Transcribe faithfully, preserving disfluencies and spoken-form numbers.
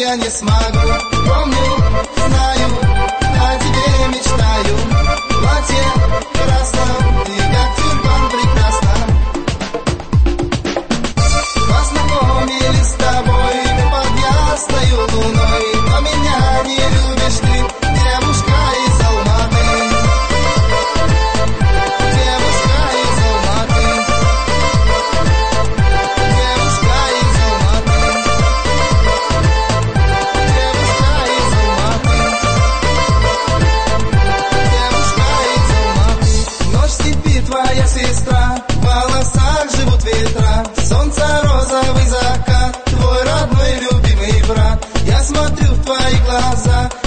я не смогу. Помню, знаю, о тебе мечтаю. Платье красном, ты как тюльпан прекрасна. Познакомились с тобой под ясною луной, но меня не любишь ты, девушка из Алматы. Девушка из Алматы. Девушка из Алматы. Девушка из Алматы. Девушка из Алматы. Ночь степи твоя сестра, в волосах живут ветра. Солнце розовый закат, твой родной любимый брат. Я смотрю в твои глаза,